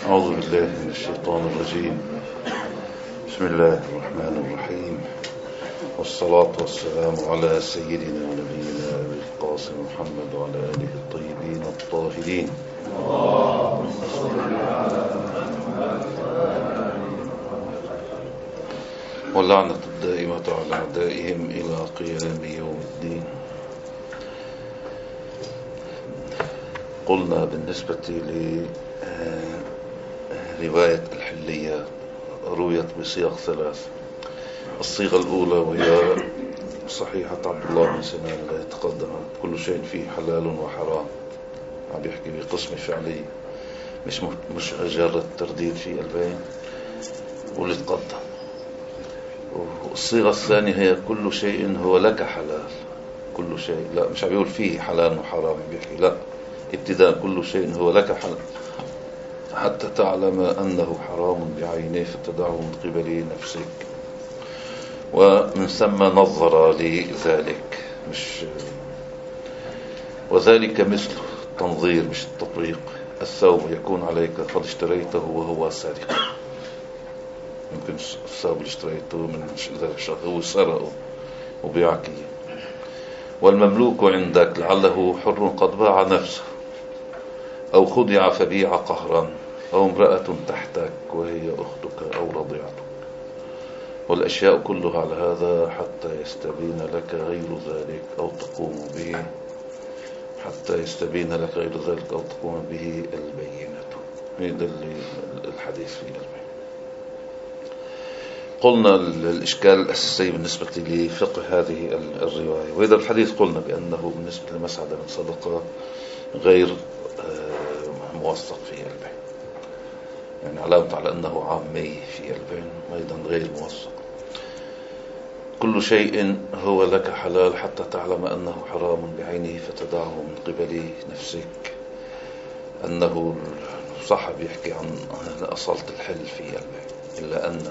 أعوذ بالله من الشيطان الرجيم. بسم الله الرحمن الرحيم، والصلاة والسلام على سيدنا ونبينا أبي القاسم محمد وعلى آله الطيبين الطاهرين، واللعنة الدائمة على أعدائهم إلى قيام يوم الدين. قلنا بالنسبة لرواية الحلية رويت بصيغ ثلاث. الصيغة الأولى وهي صحيحة عبد الله بن سنان التي تقدمت: كل شيء فيه حلال وحرام. عم بيحكي بقسم فعلي، مش مجرد ترديد في البين واللي تقدم. والصيغة الثانية هي كل شيء هو لك حلال. كل شيء، لا مش عم بيقول فيه حلال وحرام، بيحكي لا، ابتداء كل شيء هو لك حلال حتى تعلم أنه حرام بعينه فتدعه من قبل نفسك. ومن ثم نظر لذلك، مش وذلك مثل التنظير مش التطبيق. الثوب يكون عليك قد اشتريته وهو سارق. يمكن الثوب اللي اشتريته من هو سرقه وبيعك إياه. والمملوك عندك لعله حر قد باع نفسه، أو خدع فبيع قهرا، أو امرأة تحتك وهي أختك أو رضيعتك. والأشياء كلها على هذا حتى يستبين لك غير ذلك أو تقوم به، حتى يستبين لك غير ذلك أو تقوم به البينة. هذا الحديث في البينة. قلنا الإشكال الأساسي بالنسبة لفقه هذه الرواية، وإذا الحديث قلنا بأنه بالنسبة لمسعد بن صدقة غير موثق في البين، يعني علامة على أنه عامي في البين، أيضا غير موثق. كل شيء هو لك حلال حتى تعلم أنه حرام بعينه فتدعه من قبل نفسك. أنه صح بيحكي عن أصالة الحل في البين، إلا أن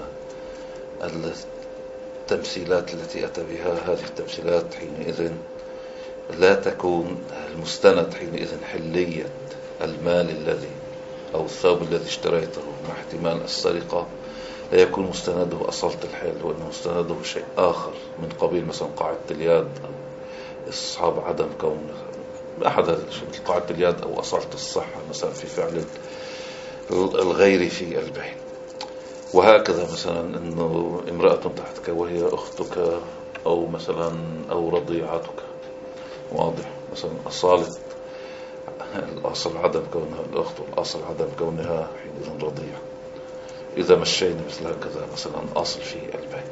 التمثيلات التي أتى بها هذه التمثيلات حينئذ لا تكون المستند حينئذ حلية المال الذي أو الثوب الذي اشتريته، مع احتمال السرقة لا يكون مستنده أصالة الحل، وأنه مستنده شيء آخر من قبيل مثلا قاعدة اليد أو استصحاب عدم كون أحد هذه الأشياء، مثل قاعدة اليد أو أصالة الصحة مثلا في فعل الغير في البين. وهكذا مثلا أنه امرأة تحتك وهي أختك أو مثلا أو رضيعتك، واضح. مثلا أصالة الأصل عدم كونها الأخت، والأصل عدم كونها حينئذ رضيع. إذا مشينا مثل هكذا مثلا أصل في البين.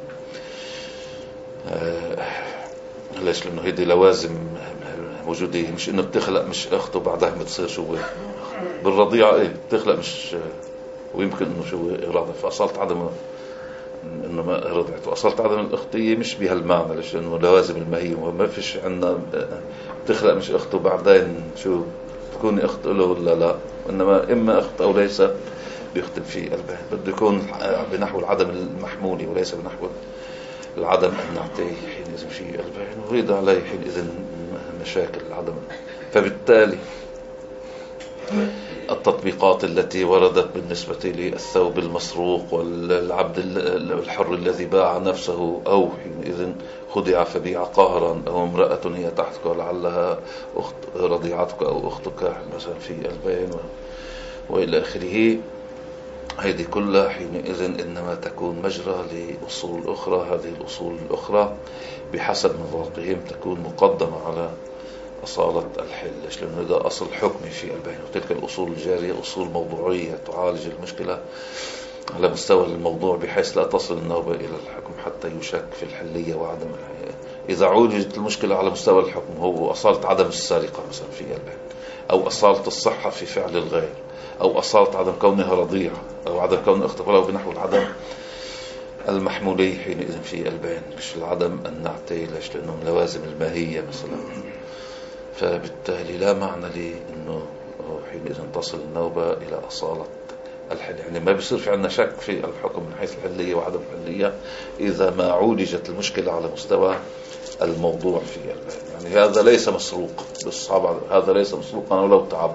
ليش؟ لأنه هذه لوازم موجودة، مش إنه بتخلق مش أخته بعدها بتصير شو بالرضيعة، إيه بتخلق مش، ويمكن إنه شو إرادة. فأصلت عدم إنه ما رضعت، وأصلت عدم الأختية مش بهالمعنى، ليش؟ لأنه لوازم المهية وما فيش عندنا بتخلق مش أخته بعدين شو تكون أخت له ولا لا، إنما إما أخت أو ليس بيختم في البين. بده يكون بنحو العدم المحمولي وليس بنحو العدم النعتي حينئذ في البين، وغيد عليه حينئذ مشاكل العدم. فبالتالي التطبيقات التي وردت بالنسبة للثوب المسروق والعبد الحر الذي باع نفسه، أو حينئذ خدع فبيع قهرا، أو امرأة هي تحتك ولعلها أخت رضيعتك أو أختك مثلا في البين وإلى آخره، هذه كلها حينئذ إنما تكون مجرى لأصول أخرى. هذه الأصول الأخرى بحسب مذاقهم تكون مقدمة على أصالة الحل، لأنه هذا أصل حكمي في البين. وتلك الأصول الجارية أصول موضوعية تعالج المشكلة على مستوى الموضوع بحيث لا تصل النوبة إلى الحكم حتى يشك في الحلية وعدم الحلية. إذا عولجت المشكلة على مستوى الحكم، هو أصالة عدم السرقة مثلا في البين، أو أصالة الصحة في فعل الغير، أو أصالة عدم كونها رضيعة، أو عدم كون أختها، ولو بنحو العدم المحمولي حينئذ في البين، مش العدم النعتي. ليش؟ لأنه من لوازم الماهية مثلا. فبالتالي لا معنى لي أنه حينئذ تصل النوبة إلى أصالة الحل، يعني ما بيصير في عندنا شك في الحكم من حيث الحلية وعدم الحلية إذا ما عولجت المشكلة على مستوى الموضوع في البين. يعني هذا ليس مسروق بالصعب، هذا ليس مسروقا ولو تعب،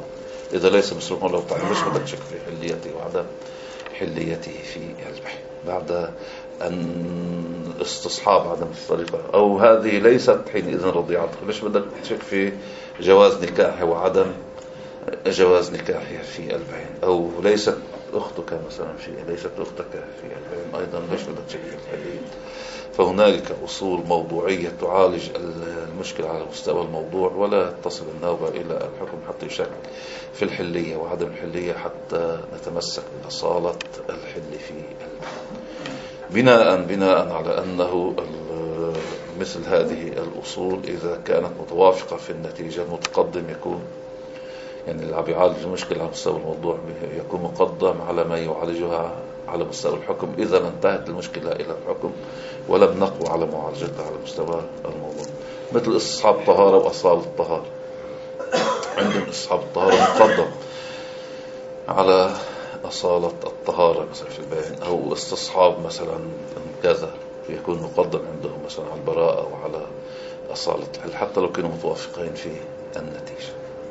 إذا ليس مسروقا له تعين ليش بدك تشك في حليته وعدم حليته في البيع بعد أن استصحاب عدم السرقة، أو هذه ليست حينئذ رضيعته ليش بدك تشك في جواز نكاحه وعدم جواز نكاحها في البيع، أو ليست أختك مثلا ليست أختك في البيع أيضا ليش بدك تشك في الحلية. فهنالك أصول موضوعية تعالج المشكلة على مستوى الموضوع، ولا تصل النوبة إلى الحكم حتى يشك في الحلية وعدم الحلية حتى نتمسك بأصالة الحل في البيع. بناء على أنه مثل هذه الأصول إذا كانت متوافقة في النتيجة المتقدم يكون يعني اللي عم يعالج المشكلة على مستوى الموضوع يكون مقدم على ما يعالجها على مستوى الحكم إذا ما انتهت المشكلة إلى الحكم ولم نقوى على معالجتها على مستوى الموضوع. مثل استصحاب الطهارة وأصالة الطهارة، عندنا استصحاب الطهارة مقدم على أصالة الطهارة مثلا في البيان، أو استصحاب مثلا كذا يكون مقدم عندهم مثلا على البراءة وعلى أصالة الحل حتى لو كانوا متوافقين في النتيجة.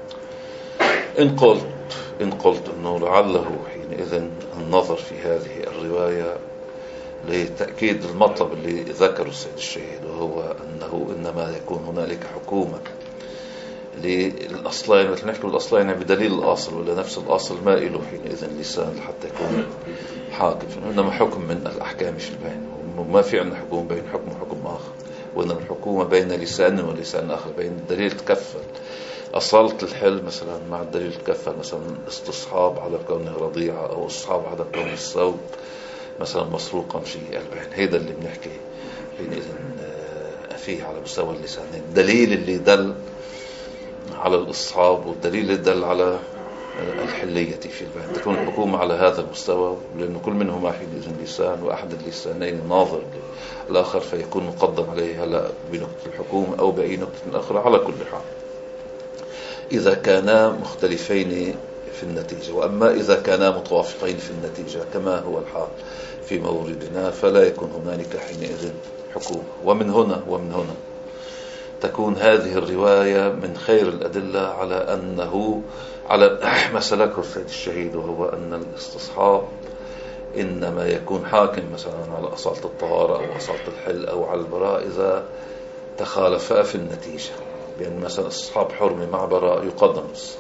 إن قلت أنه لعله حينئذ النظر في هذه الرواية لتأكيد المطلب اللي ذكره السيد الشهيد، وهو أنه إنما يكون هنالك حكومة للأصلين مثل نحكي بالأصلين بدليل الأصل ولا نفس الأصل ما إله حينئذ لسان حتى يكون حاكم، إنما حكم من الأحكام في البين، وما في عندنا حكومة بين حكم وحكم آخر، وإنما الحكومة بين لسان ولسان آخر، بين الدليل تكفل أصالة الحل مثلا مع الدليل تكفل مثلا استصحاب على كونه رضيعة أو استصحاب على كونه الثوب مثلا مسروقا في البين. هيدا اللي بنحكي حينئذ فيه على مستوى اللسانين، الدليل اللي دل على الاستصحاب والدليل اللي دل على الحلية في البين، تكون الحكومة على هذا المستوى، لأن كل منهما حينئذ لسان وأحد اللسانين ناظر الآخر فيكون مقدم عليه هلا بنقطة الحكومة أو بأي نقطة أخرى على كل حال إذا كانا مختلفين في النتيجة. وأما إذا كانا متوافقين في النتيجة كما هو الحال في موردنا فلا يكون هنالك حينئذ حكومة. ومن هنا تكون هذه الرواية من خير الأدلة على أنه على ما سلكه السيد الشهيد، وهو أن الاستصحاب إنما يكون حاكم مثلا على أصالة الطهارة أو أصالة الحل أو على البراء إذا تخالفا في النتيجة، بأن مثلا استصحاب حرمة مع براء يقدم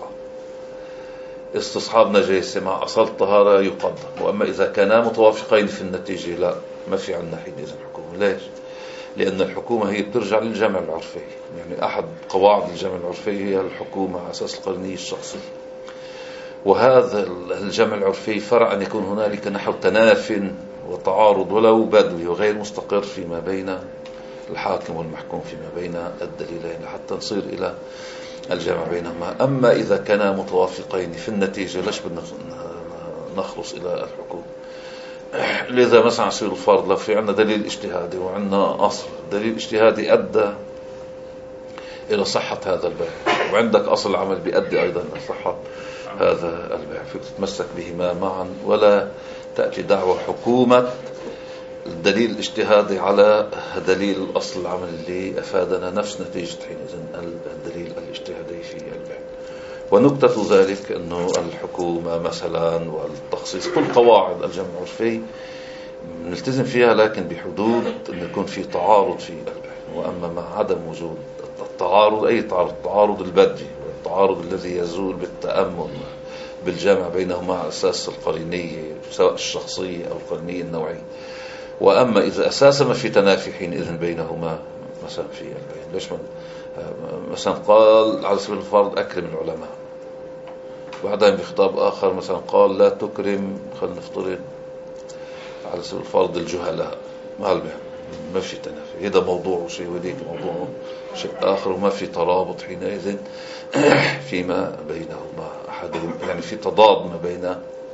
استصحاب نجاسة مع أصالة الطهارة يقدم. وأما إذا كانا متوافقين في النتيجة لا، ما في عندنا حينئذ حكومة. ليش؟ لأن الحكومة هي بترجع للجمع العرفي، يعني أحد قواعد الجمع العرفي هي الحكومة على أساس القرنية الشخصية، وهذا الجمع العرفي فرع أن يكون هنالك نحو تناف وتعارض ولو بدوي وغير مستقر فيما بين الحاكم والمحكوم فيما بين الدليلين حتى نصير إلى الجمع بينهما. أما إذا كانا متوافقين في النتيجة ليش بدنا نخلص إلى الحكومة؟ لذا مثلا على سبيل الفرض لو في عندنا دليل اجتهادي وعندنا أصل دليل اجتهادي أدى إلى صحة هذا البيع، وعندك أصل عمل بيؤدي أيضا إلى صحة هذا البيع، فيك تتمسك بهما معا ولا تأتي دعوة حكومة الدليل الاجتهادي على دليل الأصل العمل اللي أفادنا نفس نتيجة حينئذ الدليل الاجتهادي في البيع. ونكتة ذلك أنه الحكومة مثلا والتخصيص كل قواعد الجمع العرفي نلتزم فيها، لكن بحدود أن يكون في تعارض في البيع. وأما مع عدم وجود التعارض، أي تعارض، التعارض البدري والتعارض الذي يزول بالتأمل بالجمع بينهما على أساس القرينية سواء الشخصية أو القرينية النوعية. وأما إذا أساسا ما في تنافي حينئذ بينهما مثلا في البيع، ليش مثلا قال على سبيل الفرض أكرم العلماء، بعدين بخطاب آخر مثلا قال لا تكرم خلينا نفترض على سبيل الفرض الجهلاء، ما في تنافي، هذا موضوع شيء وذيك موضوع شيء آخر، وما في ترابط حينئذ فيما بينهما أحدهم، يعني في تضاد ما بين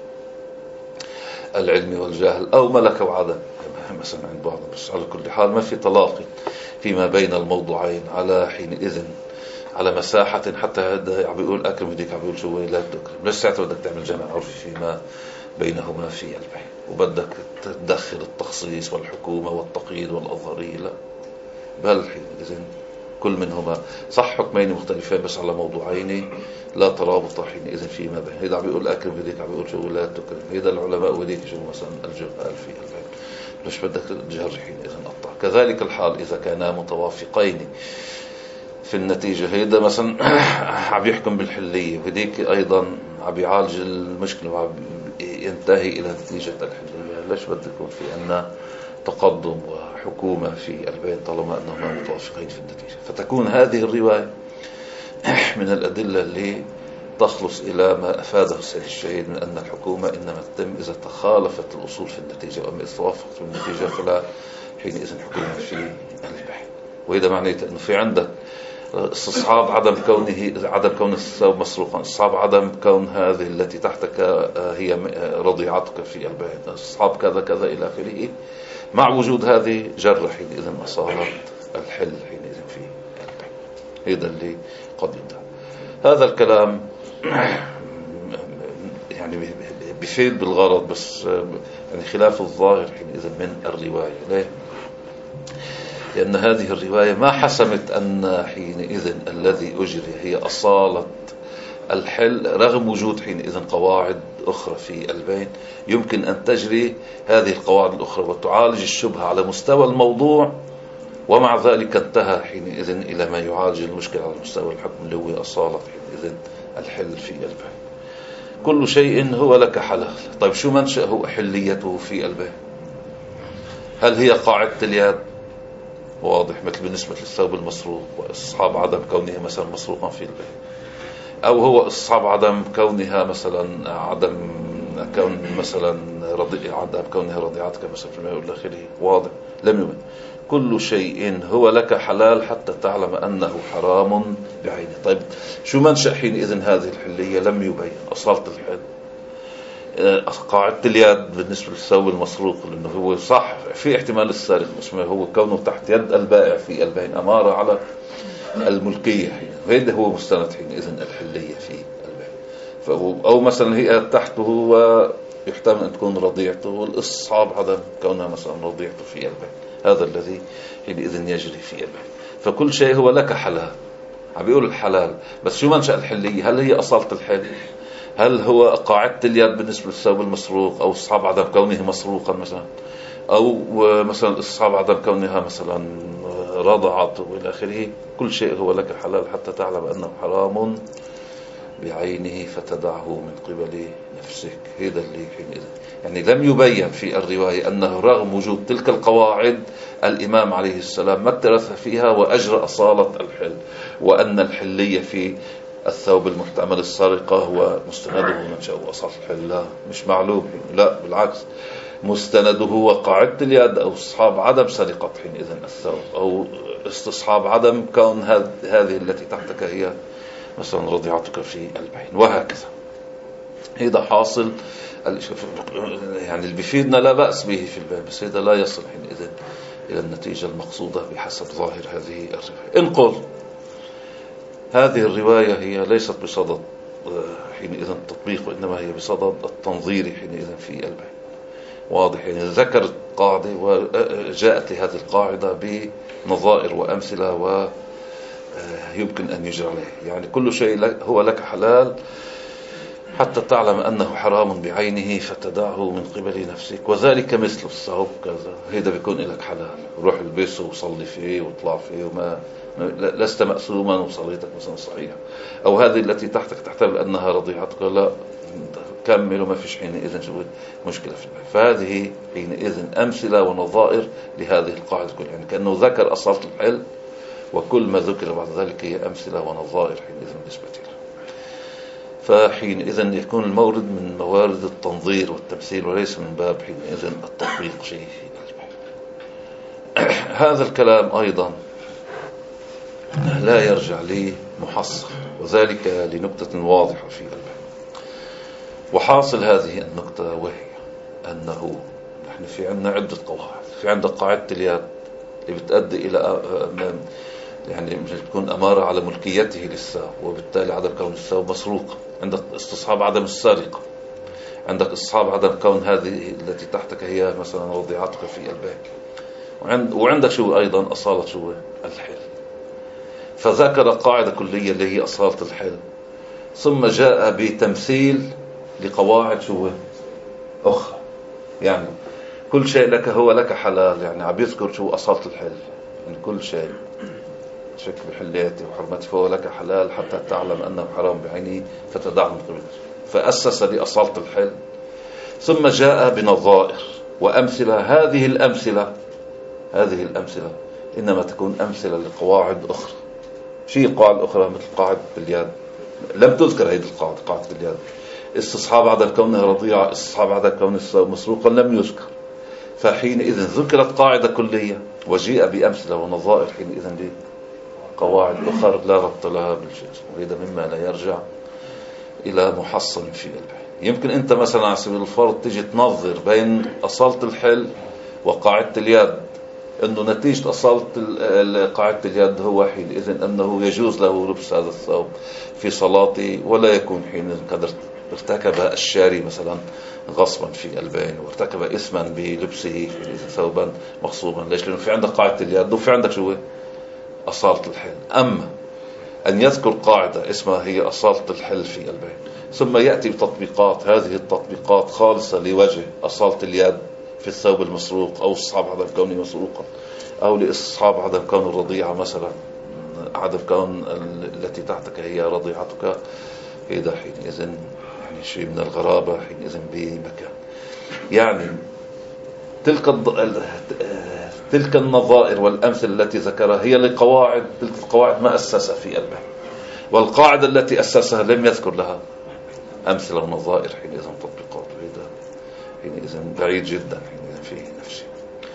العلم والجهل أو ملكة وعدم مثلا عند بعضهم. بس على كل حال ما في تلاقي فيما بين الموضوعين على حينئذ على مساحة حتى هذا عم بيقول أكرم وديك عم بيقول شو لا تكرم. ليش ساعتها بدك تعمل جمع عرفي فيما بينهما في البيع وبدك تدخل التخصيص والحكومة والتقييد والأظهرية؟ لا، بل حينئذ كل منهما صح حكمين مختلفين بس على موضوعين لا ترابط حينئذ فيما بين. هيدا عم بيقول أكرم هديك عم بيقول شو لا تكرم. هيدا العلماء وهديك شو مثلا الجر قال في البين مش بدك الجر حينئذ قطع. كذلك الحال إذا كانا متوافقين في النتيجة. هيدا مثلا عم يحكم بالحلية وهديك أيضا عم يعالج المشكلة وعم ينتهي إلى نتيجة الحلية. ليش بدك يكون في أن تقدم وحكومة في البين طالما أنهما متوافقين في النتيجة؟ فتكون هذه الرواية من الأدلة اللي تخلص إلى ما أفاده السيد الشهيد من أن الحكومة إنما تتم إذا تخالفت الأصول في النتيجة، وأما إذا توافقت في النتيجة فلا حينئذ حكومة في البين. وإذا معنيت أنه في عندك استصحاب عدم كون الثوب مسروقا، استصحاب عدم كون هذه التي تحتك هي رضيعتك في البين، استصحاب كذا كذا إلى آخره، مع وجود هذه جر حينئذ أصالة الحل حينئذ في البين. هذا اللي قد يدعى. هذا الكلام يعني بيفيد بالغرض بس يعني خلاف الظاهر حينئذ من الرواية. ليه؟ لأن هذه الرواية ما حسمت أن حينئذ الذي أجري هي أصالة الحل، رغم وجود حينئذ قواعد أخرى في البين يمكن أن تجري هذه القواعد الأخرى وتعالج الشبهة على مستوى الموضوع، ومع ذلك انتهى حينئذ إلى ما يعالج المشكلة على مستوى الحكم اللي هو أصالة حينئذ الحل في البين. كل شيء هو لك حلال. طيب شو منشأ هو حليته في البين؟ هل هي قاعدة اليد؟ واضح، مثل بالنسبة للثوب المسروق واستصحاب عدم كونها مثلا مسروقا في البيت، أو هو استصحاب عدم كونها مثلا عدم كون مثلا عدم كونها رضيعتك مثلا في الماء إلى آخره. واضح. لم يبين. كل شيء هو لك حلال حتى تعلم أنه حرام بعينه. طيب شو منشأ حينئذ هذه الحلية؟ لم يبين أصالة الحل. قاعدة اليد بالنسبة للثوب المسروق لأنه هو صح في احتمال السارق اسمه هو كونه تحت يد البائع في البين أمارة على الملكية، وهذا هو مستند حينئذ الحلية في البين. أو مثلا هي تحته ويحتمل أن تكون رضيعته، والاستصحاب عدم كونها مثلا رضيعته في البين، هذا الذي حينئذ يجري في البين. فكل شيء هو لك حلال. عم بيقول الحلال بس شو منشأ الحلية؟ هل هي أصالة الحل؟ هل هو قاعدة اليد بالنسبة للثوب المسروق، أو استصحاب عدم كونه مسروقا مثلا، أو مثلا استصحاب عدم كونها مثلا رضعت وإلى آخره؟ كل شيء هو لك حلال حتى تعلم أنه حرام بعينه فتدعه من قبل نفسك. هذا اللي حينئذ يعني لم يبين في الرواية أنه رغم وجود تلك القواعد الإمام عليه السلام ما اكترث فيها وأجرى أصالة الحل، وأن الحلية في الثوب المحتمل السرقة هو مستنده منشأ أصالة الحل. لا، مش معلوم. لا بالعكس، مستنده هو قاعدة اليد أو استصحاب عدم سرقة حينئذ الثوب، أو استصحاب عدم كون هذه التي تحتك هي مثلا رضيعتك في البين، وهكذا. هذا حاصل يعني اللي بيفيدنا لا بأس به في البين، بس هذا لا يصل حينئذ إلى النتيجة المقصودة بحسب ظاهر هذه الرواية. إن قل هذه الرواية هي ليست بصدد حينئذ التطبيق، وإنما هي بصدد التنظير حينئذ في البين. واضح. يعني ذكرت قاعدة وجاءت لهذه القاعدة بنظائر وأمثلة ويمكن أن يجرى عليه. يعني كل شيء هو لك حلال حتى تعلم أنه حرام بعينه فتدعه من قبل نفسك، وذلك مثل الثوب كذا، هذا بيكون لك حلال، روح البسه وصلي فيه واطلع فيه وما لست مأثوما وصليتك مثلا صحيحة. أو هذه التي تحتك تحتمل أنها رضيعتك، لا كمل وما فيش حينئذ مشكلة في البيت. فهذه حينئذ أمثلة ونظائر لهذه القاعدة كلها، يعني كأنه ذكر أصالة الحل وكل ما ذكر بعد ذلك هي أمثلة ونظائر حينئذ بالنسبة له. فحينئذ يكون المورد من موارد التنظير والتمثيل وليس من باب حينئذ التطبيق شيء. هذا الكلام أيضا لا يرجع لي محصل، وذلك لنكتة واضحة في الباب. وحاصل هذه النكتة وهي أنه نحن في عندنا عدة قواعد. في عندك قاعدة اليد اللي بتؤدي إلى يعني بتكون أمارة على ملكيته للثوب، وبالتالي عدم كون الثوب مسروق. عندك استصحاب عدم السرقة. عندك استصحاب عدم كون هذه التي تحتك هي مثلا رضيعتك في البيت. وعندك شو أيضا أصالة شو الحل. فذكر قاعدة كلية اللي هي أصالة الحل، ثم جاء بتمثيل لقواعد شو أخرى. يعني كل شيء لك هو لك حلال، يعني عم يذكر شو أصالة الحل، يعني كل شيء شك بحلياتي وحرمتي فهو لك حلال حتى تعلم أنه حرام بعينه فتدعه من قبل. فأسس لأصالة الحل، ثم جاء بنظائر وأمثلة. هذه الأمثلة إنما تكون أمثلة لقواعد أخرى. شيء قواعد أخرى مثل قاعدة باليد لم تذكر هذه القاعدة، قاعدة باليد. استصحاب عدم كونه رضيعة، استصحاب عدم كونه مسروقا لم يذكر. فحينئذ ذكرت قاعدة كلية وجيء بأمثلة ونظائر حينئذ لقواعد أخرى لا ربط لها بالشيء، وهذا مما لا يرجع إلى محصن في البحث. يمكن أنت مثلا على سبيل الفرض تجي تنظر بين أصالة الحل وقاعدة اليد، أنه نتيجة أصالة قاعدة اليد هو حينئذ أنه يجوز له لبس هذا الثوب في صلاته، ولا يكون حينئذ قد ارتكب الشاري مثلا غصبا في البين وارتكب إثما بلبسه ثوبا مغصوبا. ليش؟ لأنه في عندك قاعدة اليد وفي عندك شو أصالة الحل. أما أن يذكر قاعدة اسمها هي أصالة الحل في البين، ثم يأتي بتطبيقات، هذه التطبيقات خالصة لوجه أصالة اليد في الثوب المسروق، أو استصحاب عدم كونه مسروقا، أو لاستصحاب عدم كون الرضيعة مثلا، عدم كون التي تحتك هي رضيعتك، إذا حينئذ يعني شيء من الغرابة حينئذ بمكان. يعني تلك النظائر والأمثلة التي ذكرها هي لقواعد، تلك القواعد ما أسسها في البحث، والقاعدة التي أسسها لم يذكر لها أمثلة ونظائر حينئذ تطبيقات، وهذا حينئذ بعيد جدا حينئذ في نفسه.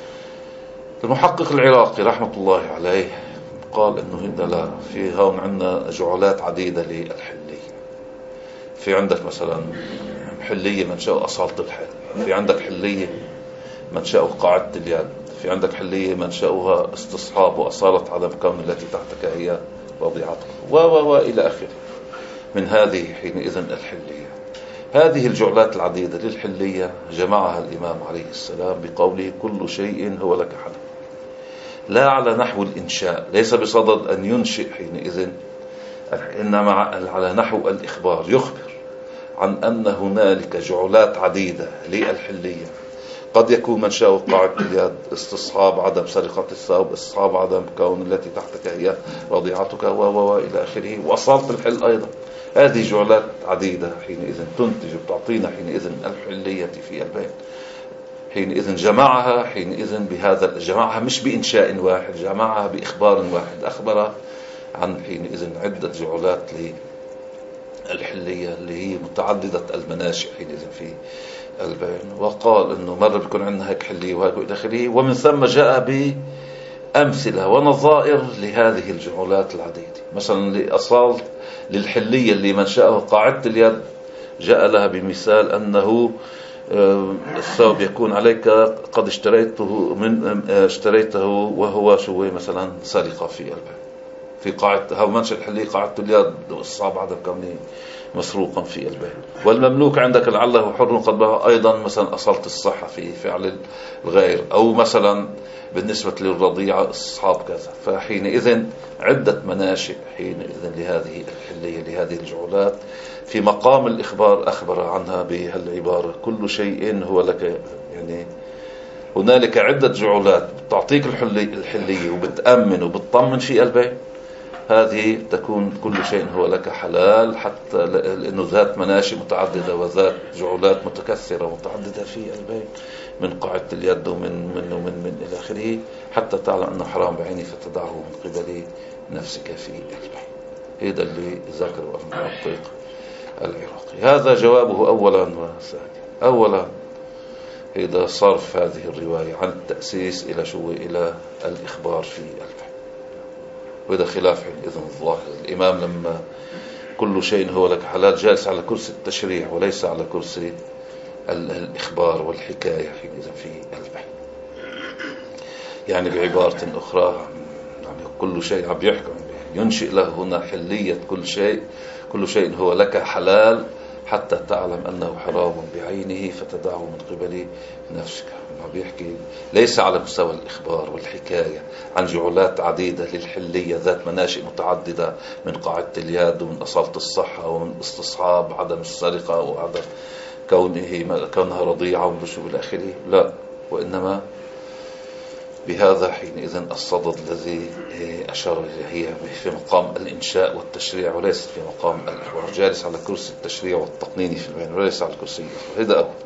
المحقق العراقي رحمة الله عليه قال إنه هنا لا، في هون عندنا جعلات عديدة للحلية. في عندك مثلا حلية منشأ أصالة الحل، في عندك حلية منشأ قاعدة اليد، في عندك حلية منشأها استصحاب وأصالة عدم كون التي تحتك هي وضيعتك وإلى آخره من هذه حينئذ الحلية. هذه الجعلات العديدة للحلية جمعها الإمام عليه السلام بقوله كل شيء هو لك حلال، لا على نحو الإنشاء، ليس بصدد أن ينشئ حينئذ، إنما على نحو الإخبار، يخبر عن أن هنالك جعلات عديدة للحلية قد يكون منشأ قاعدة اليد استصحاب عدم سرقة الثوب، استصحاب عدم كون التي تحتك هي رضيعتك وإلى آخره، وأصالة الحل أيضا. هذه جعلات عديدة حينئذ تنتج وتعطينا حينئذ الحلية في البين. حينئذ جمعها حينئذ بهذا، جمعها مش بإنشاء واحد، جمعها بإخبار واحد، أخبر عن حينئذ عدة جعلات للحلية اللي هي متعددة المناشئ حينئذ في البين. وقال إنه مرة بيكون عندنا هيك حلية وهيك إلى آخره، ومن ثم جاء بأمثلة ونظائر لهذه الجعلات العديدة. مثلا لأصالة للحلية اللي منشأه قاعدة اليد جاء لها بمثال أنه الثوب يكون عليك قد اشتريته وهو شو مثلا سرقة في البين، في قاعدة هو منشأ الحلية قاعدة اليد والصعب عدم كونه مسروقا في البين. والمملوك عندك لعله حر قد بها أيضا مثلا أصالة الصحة في فعل الغير، أو مثلا بالنسبة للرضيعة أصحاب كذا. فحينئذ عدة مناشئ حينئذ لهذه الحلية لهذه الجعلات، في مقام الإخبار أخبر عنها بهالعبارة كل شيء هو لك. يعني هنالك عدة جعلات تعطيك الحلية وبتأمن وبتطمن في البين، هذه تكون كل شيء هو لك حلال، حتى لأنه ذات مناشئ متعددة وذات جعلات متكثرة متعددة في البين، من قاعدة اليد ومن إلى آخره، حتى تعلم أنه حرام بعيني فتدعه من قبل نفسك في البين. هذا اللي ذكره المحقق العراقي. هذا جوابه أولا وثانيا. أولا هذا صرف هذه الرواية عن التأسيس إلى شو إلى الإخبار في البين، وهذا خلاف حينئذ الظاهر. الإمام لما كل شيء هو لك حلال جالس على كرسي التشريع وليس على كرسي الإخبار والحكاية حينئذ في البين. يعني بعبارة أخرى يعني كل شيء عم يحكم ينشئ له هنا حلية كل شيء، كل شيء هو لك حلال حتى تعلم أنه حرام بعينه فتدعه من قبل نفسك. ما بيحكي ليس على مستوى الإخبار والحكاية عن جعلات عديدة للحلية ذات مناشئ متعددة من قاعدة اليد ومن أصالة الصحة ومن استصحاب عدم السرقة وعدم كونها رضيعة ومرشو بالآخره، لا، وإنما بهذا حينئذ الصدد الذي أشار إليه هي في مقام الإنشاء والتشريع وليس في مقام الإخبار، جالس على كرسي التشريع والتقنين في البين وليس على كرسي الإخبار. هذا أول.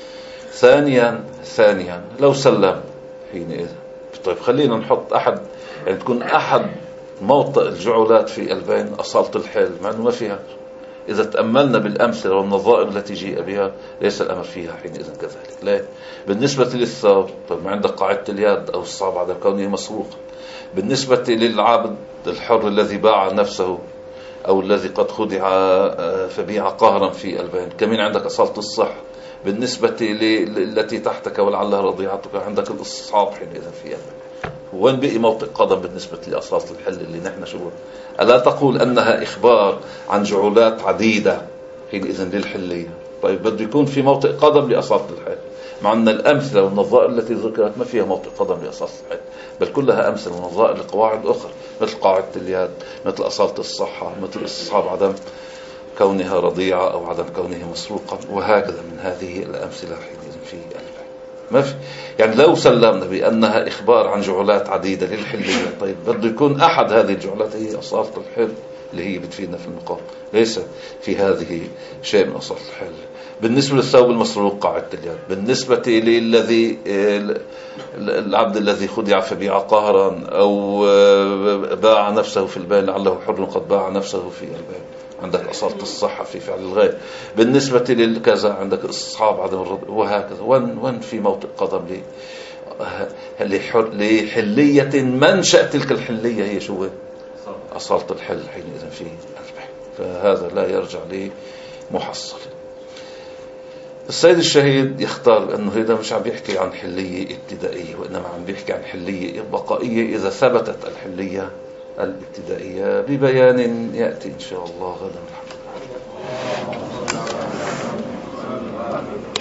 ثانيا لو سلم حينئذ، طيب خلينا نحط أحد، يعني تكون أحد موطئ الجعلات في البين أصالة الحل، مع أنه ما فيها. إذا تأملنا بالأمثلة والنظائر التي جيء بها ليس الأمر فيها حينئذ كذلك. لا، بالنسبة للثوب طيب ما عندك قاعدة اليد أو الصعب عدم كونه مسروقا. بالنسبة للعبد الحر الذي باع نفسه أو الذي قد خدع فبيع قهرا في البين، كمان عندك أصالة الصح. بالنسبة التي تحتك ولعلها رضيعتك عندك الاستصحاب حينئذ في البين. وين بقي موطئ قدم بالنسبة لأصالة الحل اللي نحن شو؟ ألا تقول أنها إخبار عن جعولات عديدة حينئذ للحلية؟ طيب بده يكون في موطئ قدم لأصالة الحل، مع أن الأمثلة والنظائر التي ذكرت ما فيها موطئ قدم لأصالة الحل، بل كلها أمثلة ونظائر لقواعد أخرى مثل قاعدة اليد، مثل أصالة الصحة، مثل استصحاب عدم كونها رضيعة أو عدم كونه مسروقا، وهكذا من هذه الأمثلة حينئذ في البين. ما في، يعني لو سلمنا بأنها إخبار عن جعلات عديدة للحلية، طيب بده يكون أحد هذه الجعلات هي أصالة الحل اللي هي بتفيدنا في المقام، ليس في هذه شيء من أصالة الحل. بالنسبة للثوب المسروق قاعدة اليد. بالنسبة للذي العبد الذي خدع فبيع قهرا أو باع نفسه في البين لعله حر قد باع نفسه في البين، عندك أصالة الصحة في فعل الغير. بالنسبة للكذا عندك استصحاب عدم الرضا، وهكذا. وين في موطئ قدم لحلية منشأ تلك الحلية هي شو؟ أصالة الحل حينئذ في البين. فهذا لا يرجع لمحصل. السيد الشهيد يختار أنه هذا مش عم بيحكي عن حلية ابتدائية، وإنما عم بيحكي عن حلية بقائية إذا ثبتت الحلية الابتدائية، ببيان يأتي إن شاء الله غدا. الحمد لله.